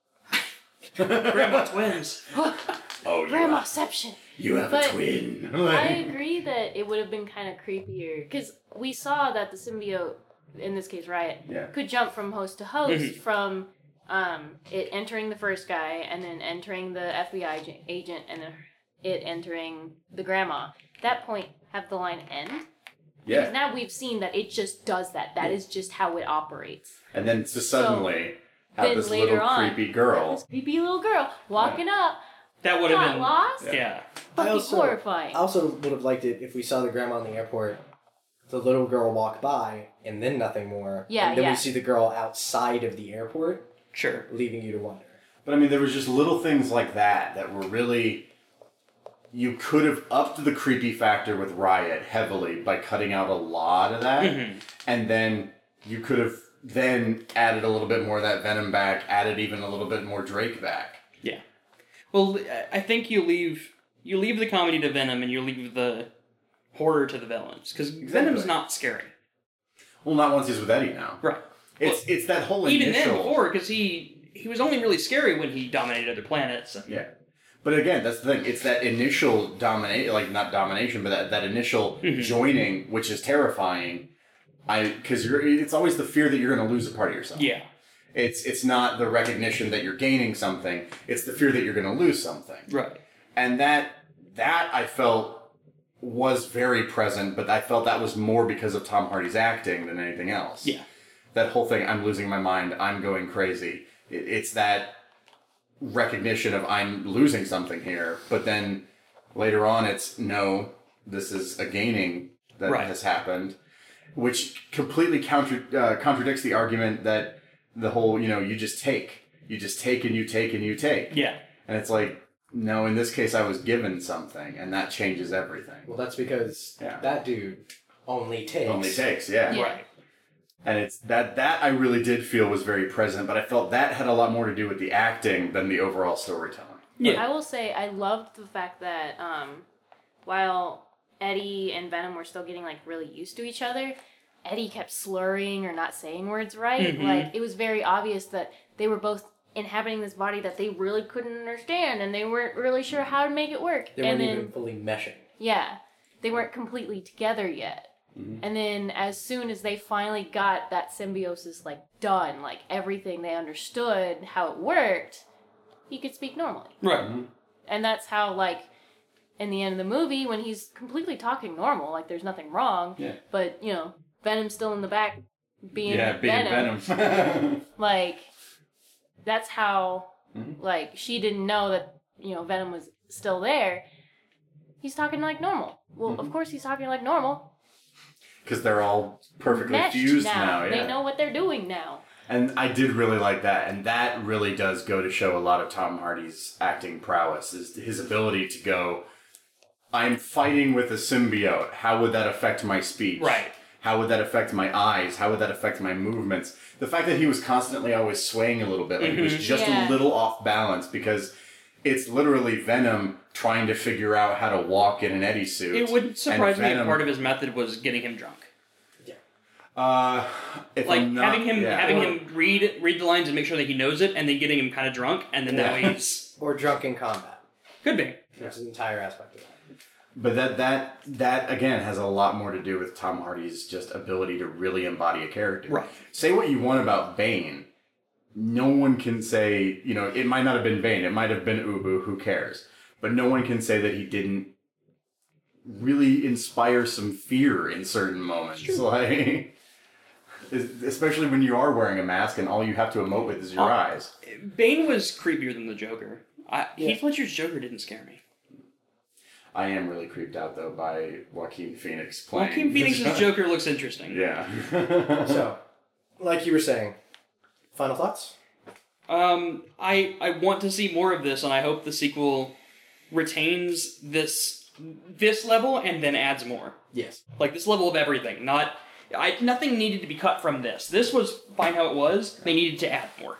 Grandma twins. Oh, you Grandmaception. have, you have But a twin. I agree that it would have been kind of creepier because we saw that the symbiote, in this case Riot, Yeah. could jump from host to host Mhm. from um, it entering the first guy and then entering the F B I ag- agent and then it entering the grandma. At that point, have the line end. Yeah. Because now we've seen that it just does that. That is just how it operates. And then to suddenly have then this later little on, creepy girl. This creepy little girl walking up, That would got have been... lost. Yeah. I Fucking also- horrifying. I also would have liked it if we saw the grandma in the airport, the little girl walk by, and then nothing more. Yeah, And then yeah. we see the girl outside of the airport, Sure. leaving you to wonder. But I mean, there was just little things like that that were really. You could have upped the creepy factor with Riot heavily by cutting out a lot of that. Mhm. And then you could have then added a little bit more of that Venom back, added even a little bit more Drake back. Yeah. Well, I think you leave you leave the comedy to Venom and you leave the horror to the villains because Venom's Exactly. not scary. Well, not once he's with Eddie now. Right. It's it's that whole Even initial. then, before, because he he was only really scary when he dominated other planets. And, Yeah. But again, that's the thing. It's that initial dominate, like not domination, but that, that initial Mhm. joining, which is terrifying. I because you're it's always the fear that you're going to lose a part of yourself. yeah. It's it's not the recognition that you're gaining something. It's the fear that you're going to lose something. Right. And that that I felt was very present, but I felt that was more because of Tom Hardy's acting than anything else. Yeah. That whole thing, I'm losing my mind, I'm going crazy. It, it's that recognition of I'm losing something here, but then later on it's no, this is a gaining that Right. has happened, which completely counter uh, contradicts the argument that the whole, you know, you just take, you just take and you take and you take, Yeah. and it's like, no, in this case I was given something, and that changes everything. Well, that's because Yeah. that dude only takes. Only takes, yeah. Yeah. Right. And it's that that I really did feel was very present, but I felt that had a lot more to do with the acting than the overall storytelling. Yeah. I will say I loved the fact that um, while Eddie and Venom were still getting like really used to each other, Eddie kept slurring or not saying words right. Mhm. Like, it was very obvious that they were both inhabiting this body that they really couldn't understand, and they weren't really sure how to make it work. They and weren't then, even fully meshing. yeah, they weren't completely together yet. Mhm. And then as soon as they finally got that symbiosis, like, done, like, everything they understood how it worked, he could speak normally. Right. And that's how, like, in the end of the movie, when he's completely talking normal, like, there's nothing wrong, Yeah. but, you know, Venom's still in the back being yeah, being Venom. Venom. Like, that's how, Mhm. like, she didn't know that, you know, Venom was still there. He's talking like normal. Well, of Mhm. course he's talking like normal. Because they're all perfectly Meshed fused now. now. yeah. They know what they're doing now. And I did really like that, and that really does go to show a lot of Tom Hardy's acting prowess, is his ability to go, I'm fighting with a symbiote, how would that affect my speech? Right. How would that affect my eyes? How would that affect my movements? The fact that he was constantly always swaying a little bit, like he was Mhm. just Yeah. a little off balance, because it's literally Venom trying to figure out how to walk in an Eddie suit. It wouldn't surprise me if Venom- part of his method was getting him drunk. Uh, if Like I'm not, having him yeah. having Or- him read read the lines and make sure that he knows it, and then getting him kind of drunk, and then now Yeah. he's Or drunk in combat. could be. There's an entire aspect of that. But that that that again has a lot more to do with Tom Hardy's just ability to really embody a character. Right. Say what you want about Bane, no one can say, you know, it might not have been Bane, it might have been Ubu, who cares? But no one can say that he didn't really inspire some fear in certain moments. Like especially when you are wearing a mask and all you have to emote with is your Oh. eyes. Bane was creepier than the Joker. I, Yeah. Heath Ledger's Joker didn't scare me. I am really creeped out though by Joaquin Phoenix playing. Joaquin Phoenix's Joker looks interesting. Yeah. So, like you were saying, final thoughts? Um, I I want to see more of this, and I hope the sequel retains this this level and then adds more. Yes. Like this level of everything. Not I nothing needed to be cut from this. This was fine how it was. They needed to add more.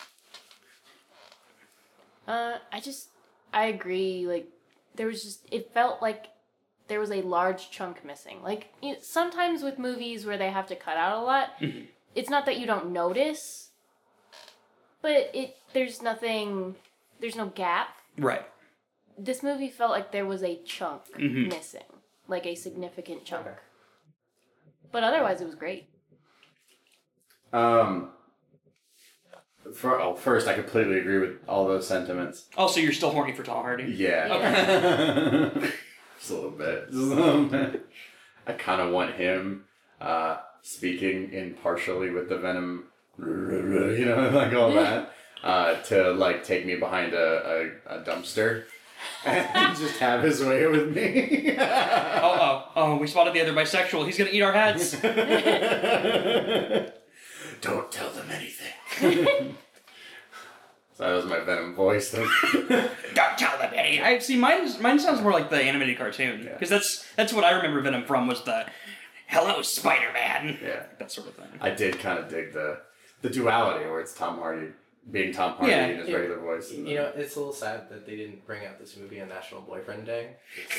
Uh, I just, I agree. Like, there was just, it felt like there was a large chunk missing. Like, you know, sometimes with movies where they have to cut out a lot, Mhm. it's not that you don't notice, but it, there's nothing, there's no gap. Right. This movie felt like there was a chunk Mhm. missing. Like a significant chunk. Okay. But otherwise, it was great. Um. For, oh, first, I completely agree with all those sentiments. Also, you're still horny for Tom Hardy. Yeah. Just a little bit. Just a little bit. I kind of want him uh, speaking impartially with the Venom, you know, like all that, uh, to like take me behind a, a, a dumpster and just have his way with me. Oh, oh, oh, we spotted the other bisexual. He's gonna eat our heads. Don't tell them anything. So that was my Venom voice. Don't tell them any. I see. Mine. Mine sounds more like the animated cartoon Yeah. because that's that's what I remember Venom from was the "Hello, Spider-Man." Yeah. That sort of thing. I did kind of dig the the duality where it's Tom Hardy being Tom Hardy Yeah. in his Yeah. regular voice. and You know, it's a little sad that they didn't bring out this movie on National Boyfriend Day.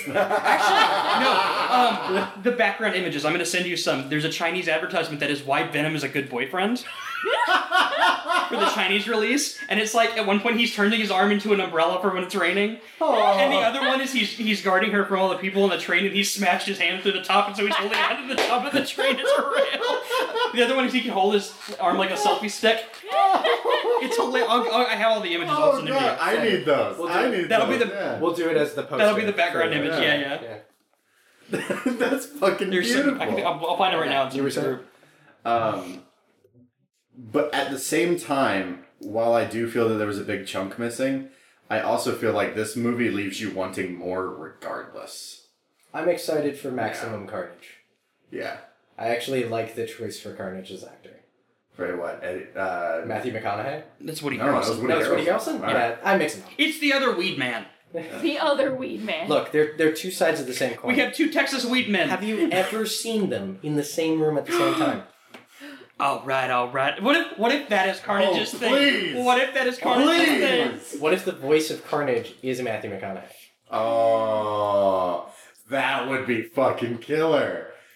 No, um, the background images. I'm gonna send you some. There's a Chinese advertisement that is why Venom is a good boyfriend for the Chinese release, and it's like at one point he's turning his arm into an umbrella for when it's raining, and the other one is he's he's guarding her from all the people on the train, and he smashed his hand through the top, and so he's holding onto the top of the train as a rail. The other one is he can hold his arm like a selfie stick. It's hilarious. I'll, I'll, I have all the images. I'll Oh send them to god, you. I need those. We'll do I it. need That'll be those, the- yeah. We'll do it as the poster. That'll be the background for- image. Yeah, yeah. yeah. That's fucking There's some, beautiful. I can, I'll, I'll find it right now. It's You in were the saying? group. Um, but at the same time, while I do feel that there was a big chunk missing, I also feel like this movie leaves you wanting more regardless. I'm excited for Maximum Carnage. Yeah. I actually like the choice for Carnage as actor. For what? Eddie, uh, Matthew McConaughey? That's Woody No, that was Harrelson. Woody That was Woody Harrelson. Harrelson? All Yeah, right. I mix them up. It's the other weed man. The other weed man. Look, they're they're two sides of the same coin. We have two Texas weed men. Have you ever seen them in the same room at the same time? All right, all right. What if what if that is Carnage's Oh, thing? please. What if that is Carnage's thing? Please! What if the voice of Carnage is Matthew McConaughey? Oh, that would be fucking killer.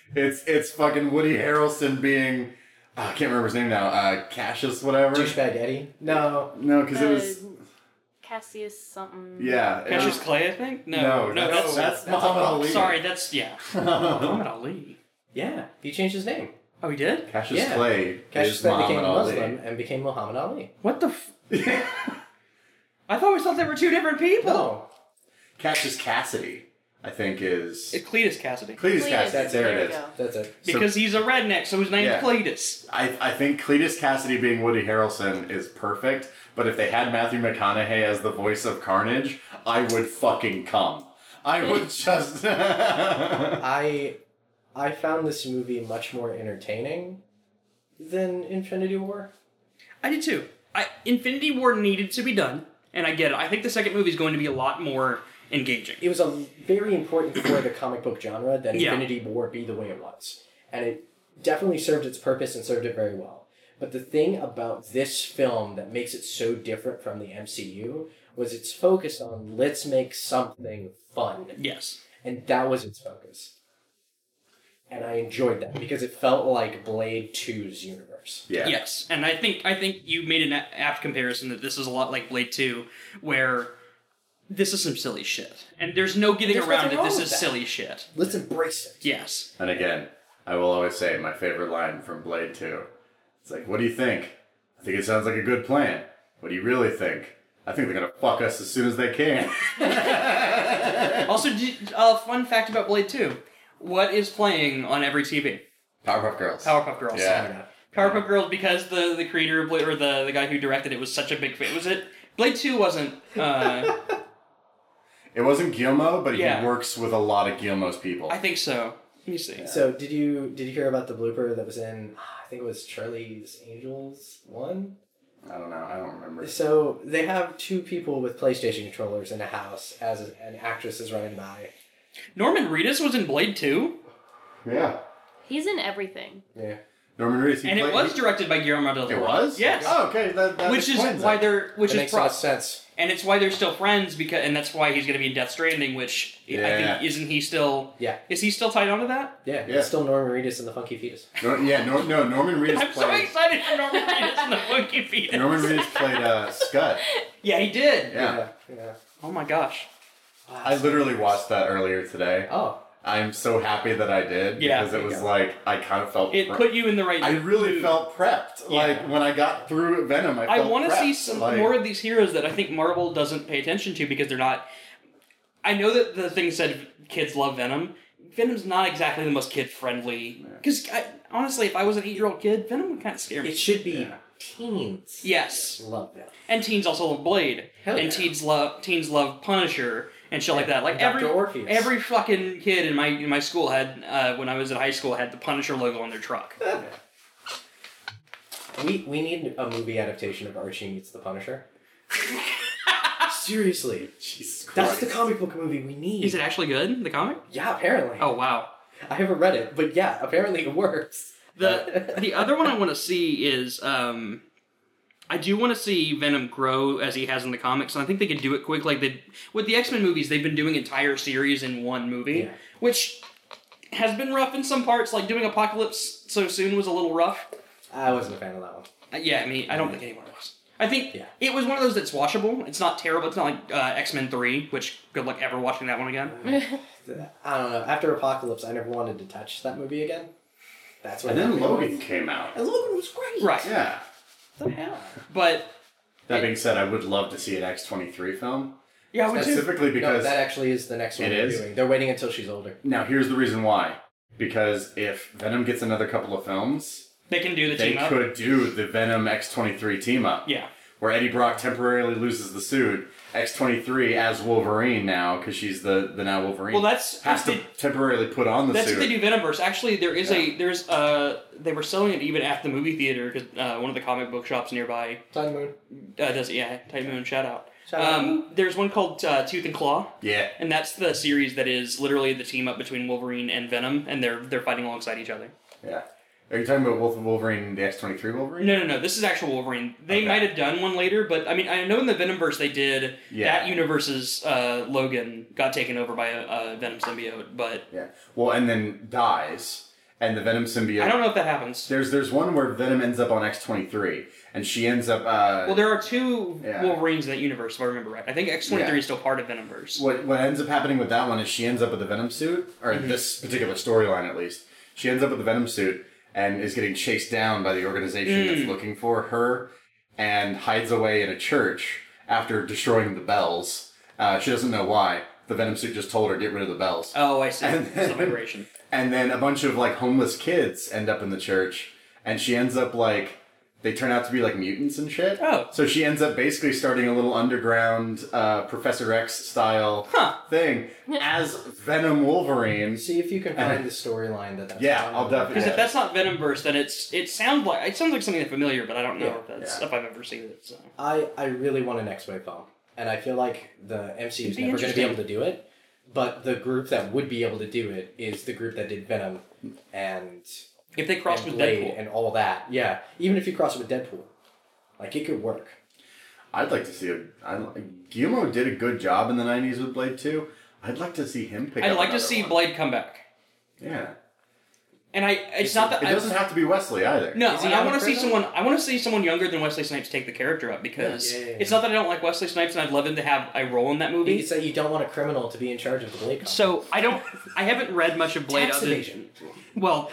It's it's fucking Woody Harrelson being oh, I can't remember his name now. Uh, Cassius, whatever. Douchebag Eddie? No. No, because it was Uh, Cassius something. yeah. it Cassius was- Clay, I think. No, No, no, that's, that's, that's, that's Muhammad a- Ali. sorry. That's yeah. Muhammad Ali. Yeah, he changed his name. Oh, he did. Cassius Yeah. Clay Cassius is Clay Muhammad became Ali. Muslim and became Muhammad Ali. What the? F- I thought we thought they were two different people. No. Cassius Cassidy, I think, is It's Cletus Cassidy. Cletus Cletus, Cassidy. That's there there it we is. go. That's it. So- Because he's a redneck, so his name's Yeah. Cletus. I, I think Cletus Cassidy being Woody Harrelson is perfect, but if they had Matthew McConaughey as the voice of Carnage, I would fucking come. I would just. I I found this movie much more entertaining than Infinity War. I did too. I, Infinity War needed to be done, and I get it. I think the second movie is going to be a lot more engaging. It was a very important for the comic book genre that Yeah. Infinity War be the way it was. And it definitely served its purpose and served it very well. But the thing about this film that makes it so different from the M C U was its focus on let's make something fun. Yes. And that was its focus. And I enjoyed that because it felt like Blade two's universe. yeah. Yes, and I think I think you made an a- apt comparison that this is a lot like Blade two, where this is some silly shit, and there's no getting There's around nothing it. This wrong is with that. silly shit. Let's embrace it. Yes. And again, I will always say my favorite line from Blade two. It's like, what do you think? I think it sounds like a good plan. What do you really think? I think they're gonna fuck us as soon as they can. Also, a uh, fun fact about Blade two: what is playing on every T V? Powerpuff Girls. Powerpuff Girls. Yeah. Powerpuff Girls, because the, the creator of Blade, or the, the guy who directed it was such a big fan. Was it Blade two? Wasn't uh, It wasn't Guillermo, but Yeah. he works with a lot of Guillermo's people. I think so. Let me see. So did you did you hear about the blooper that was in I think it was Charlie's Angels one? I don't know. I don't remember. So they have two people with PlayStation controllers in a house as an actress is running by. Norman Reedus was in Blade two, Yeah. He's in everything. Yeah. Norman Reedus. he and it played- was he- directed by Guillermo del It Toro. was? Yes. Oh, okay. That, that Which is explains why it. they're which That is makes pro- a lot of sense. and it's why they're still friends, because and that's why he's going to be in Death Stranding. Which I Yeah. think isn't he still? Yeah. Is he still tied onto that? Yeah. Yeah. It's still Norman Reedus and the Funky Fetus. Nor- yeah, no, no, Norman Reedus I'm so played. excited for Norman Reedus and the Funky Fetus. Norman Reedus played uh, Scud. Yeah, he did. Yeah. Yeah. Oh my gosh. I literally watched that earlier today. Oh. I'm so happy that I did Yeah. because it There you was go. like I kind of felt. It pre- put you in the right. I really mood. felt prepped. Yeah. Like when I got through Venom, I I felt want to see prepped. some Like, more of these heroes that I think Marvel doesn't pay attention to because they're not. I know that the thing said kids love Venom. Venom's not exactly the most kid friendly. Because honestly, if I was an eight year old kid, Venom would kind of scare me. It should be Yeah. teens. Yes, Love that. and teens also love Blade, Hell and yeah. teens love teens love Punisher and shit like that. Like Doctor every Orpheus. every fucking kid in my in my school had uh, when I was in high school had the Punisher logo on their truck. We we need a movie adaptation of Archie Meets the Punisher. Seriously. Jesus Christ. That's the comic book movie we need. Is it actually good? The comic? Yeah, apparently. Oh wow. I haven't read it, but yeah, apparently it works. The the other one I want to see is um, I do want to see Venom grow as he has in the comics, and I think they could do it quick. Like they with the X Men movies, they've been doing entire series in one movie, Yeah. which has been rough in some parts. Like doing Apocalypse so soon was a little rough. I wasn't a fan of that one. Uh, yeah, I mean, I don't think anyone was. I think Yeah. it was one of those that's watchable. It's not terrible. It's not like uh, X Men three, which good luck ever watching that one again. I don't know. After Apocalypse, I never wanted to touch that movie again. That's what And then happened. Logan came out. And Logan was great. Right. Yeah. What the hell? But That being said, I would love to see an X twenty-three film. yeah, I would too. Specifically No, because that actually is the next one It they're is? doing. They're waiting until she's older. now here's the reason why. Because if Venom gets another couple of films, They can do the they team up. could do the Venom X twenty-three team up. Yeah. Where Eddie Brock temporarily loses the suit. X twenty-three as Wolverine now, because she's the, the now Wolverine. Well, that's has to they- temporarily put on the That's suit. what they do Venomverse. Actually, there is a there's uh they were selling it even at the movie theater because uh, one of the comic book shops nearby Time Moon. uh, does it. Yeah, Titan Moon, shout out. Shout out. Um, there's one called uh, Tooth and Claw, Yeah. and that's the series that is literally the team up between Wolverine and Venom, and they're they're fighting alongside each other. Yeah. Are you talking about Wolf Wolverine, the X twenty-three Wolverine? No, no, no. This is actual Wolverine. They Okay. might have done one later, but I mean, I know in the Venomverse they did. Yeah. That universe's uh, Logan got taken over by a, a Venom symbiote, but Yeah. Well, and then dies, and the Venom symbiote. I don't know if that happens. There's there's one where Venom ends up on X twenty-three, and she ends up. Uh, Well, there are two Yeah. Wolverines in that universe, if I remember right. I think X twenty-three Yeah. is still part of Venomverse. What what ends up happening with that one is she ends up with the Venom suit, or Mm-hmm. this particular storyline at least. She ends up with the Venom suit and is getting chased down by the organization Mm. that's looking for her, and hides away in a church after destroying the bells. Uh, she doesn't know why. The Venom suit just told her get rid of the bells. Oh, I see. And It's then- the migration. And then a bunch of like homeless kids end up in the church, and she ends up like they turn out to be like mutants and shit. Oh. So she ends up basically starting a little underground uh, Professor X style Huh. thing as Venom Wolverine. See if you can find the storyline that that's Yeah, on. I'll definitely- Because Yeah. if that's not Venomverse, then it's it sounds like it sounds like something familiar, but I don't know Yeah, if that's yeah. if I've ever seen it. So. I, I really want an X-Wave film, and I feel like the M C U is It'd be never going to be interesting. able to do it. But the group that would be able to do it is the group that did Venom and, If they cross and with Blade Deadpool, and all that. Yeah, even if you cross it with Deadpool, like it could work. I'd like to see a. I, Guillermo did a good job in the nineties with Blade two. I'd like to see him pick I'd up like to another see one. Blade come back. Yeah. And I, it's not that It I, doesn't have to be Wesley either. No, Is he and I out of want to see prison? someone. I want to see someone younger than Wesley Snipes take the character up because Yeah, yeah, yeah. it's not that I don't like Wesley Snipes and I'd love him to have a role in that movie. It's that you don't want a criminal to be in charge of the Blade. Company. So I don't. I haven't read much of Blade. Tax other evasion. Well,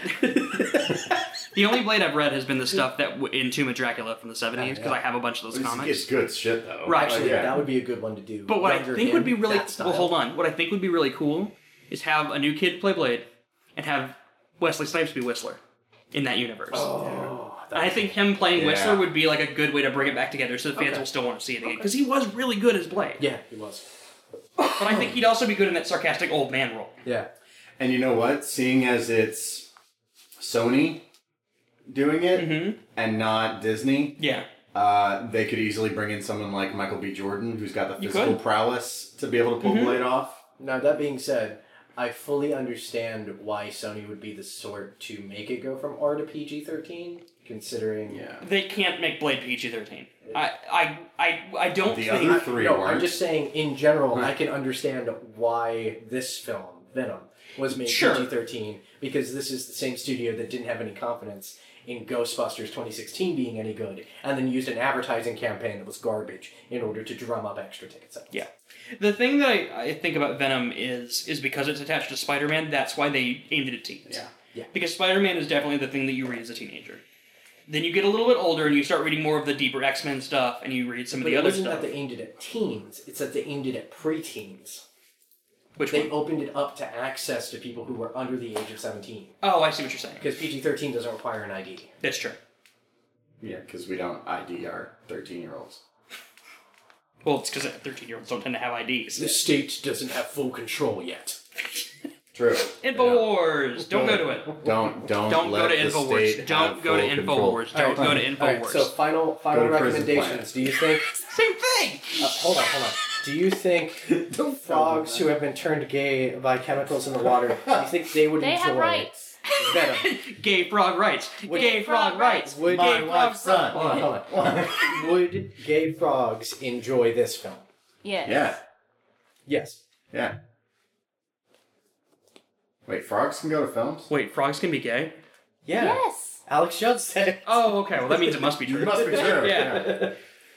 the only Blade I've read has been the stuff that w- in Tomb of Dracula from the seventies because Yeah. I have a bunch of those It's, comics. it's good shit though. Right. Actually, Like, yeah. that would be a good one to do. But what I Younger think him, would be really that style. well, hold on. What I think would be really cool is have a new kid play Blade and have Wesley Snipes be Whistler in that universe. Oh, that I think him playing Yeah. Whistler would be like a good way to bring it back together, so the fans Okay. will still want to see it again because he was really good as Blade. yeah, he was. But I think he'd also be good in that sarcastic old man role. Yeah. And you know what? Seeing as it's Sony doing it Mm-hmm. and not Disney, Yeah. uh, they could easily bring in someone like Michael B. Jordan, who's got the You physical could. prowess to be able to pull Mhm. Blade off. Now, that being said, I fully understand why Sony would be the sort to make it go from R to P G thirteen, considering... Yeah. They can't make Blade P G thirteen. I, I, I, I don't The think. other three No, weren't. I'm just saying, in general, Right. I can understand why this film, Venom, was made Sure. P G thirteen, because this is the same studio that didn't have any confidence in Ghostbusters twenty sixteen being any good, and then used an advertising campaign that was garbage in order to drum up extra ticket sales. Yeah. The thing that I, I think about Venom is is because it's attached to Spider-Man, that's why they aimed it at teens. Yeah. Yeah. Because Spider-Man is definitely the thing that you read as a teenager. Then you get a little bit older and you start reading more of the deeper X-Men stuff and you read some of But the it other wasn't stuff. that they aimed it at teens, it's that they aimed it at preteens. Which They one? opened it up to access to people who were under the age of seventeen. Oh, I see what you're saying. Because P G thirteen doesn't require an I D. That's true. Yeah, because we don't I D our thirteen-year-olds. Well, it's because thirteen-year-olds don't tend to have I Ds. The state doesn't have full control yet. True. InfoWars! Don't go to it. Don't don't Don't let go to the InfoWars. state Don't have go to full control. InfoWars. Don't go to InfoWars. Alright, so final final Go to Prison recommendations. Do you think? Same thing! Uh, hold on, hold on. Do you think the frogs who have been turned gay by chemicals in the water? Do you think they would They enjoy have rights. Venom? Gay frog rights. Would- Gay frog rights. Would My Gay frog wife's son. Hold on, hold on. Would gay frogs enjoy this film? Yes. Yeah. Yes. Yeah. Wait, frogs can go to films? Wait, frogs can be gay? Yeah. Yes. Alex Judd said it. Oh, okay. Well, that means it must be true. It must be true. Yeah.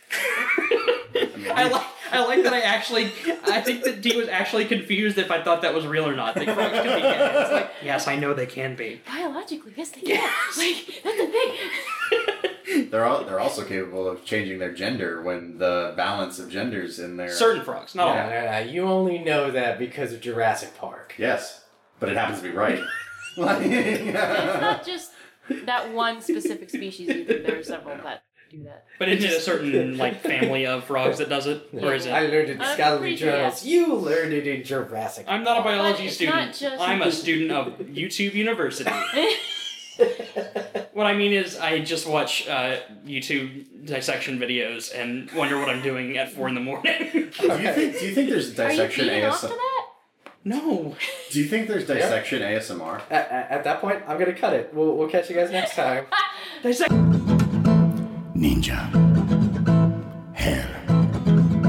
I mean, I like I like that I actually I think that Dee was actually confused if I thought that was real or not. That frogs can be gay. It's like, yes, I know they can be. Biologically, yes, they can. Yes. Like, that's the thing. they're all, they're also capable of changing their gender when the balance of genders in their Certain frogs, not all. No, no, no. You only know that because of Jurassic Park. Yes, but it happens to be right. Like- It's not just that one specific species either. There are several that do that. But isn't it a certain like family of frogs that does it, or is I it? learned it in I'm scholarly pretty sure, journals. You learned it in Jurassic I'm not a Park. biology it's student. not just- I'm a student of YouTube University. What I mean is, I just watch uh, YouTube dissection videos and wonder what I'm doing at four in the morning. Do you think? Do you think there's Are you dissection beating off A S M to R? that? No. Do you think there's dissection A S M R? At, at, at that point, I'm gonna cut it. We'll, we'll catch you guys next time. Dissect- Ninja. Hair.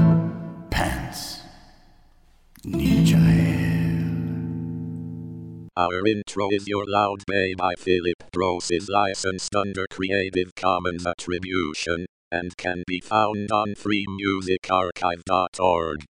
Pants. Ninja hair. Our intro is Your Loud Bay by Philip Bros is licensed under Creative Commons Attribution and can be found on free music archive dot org.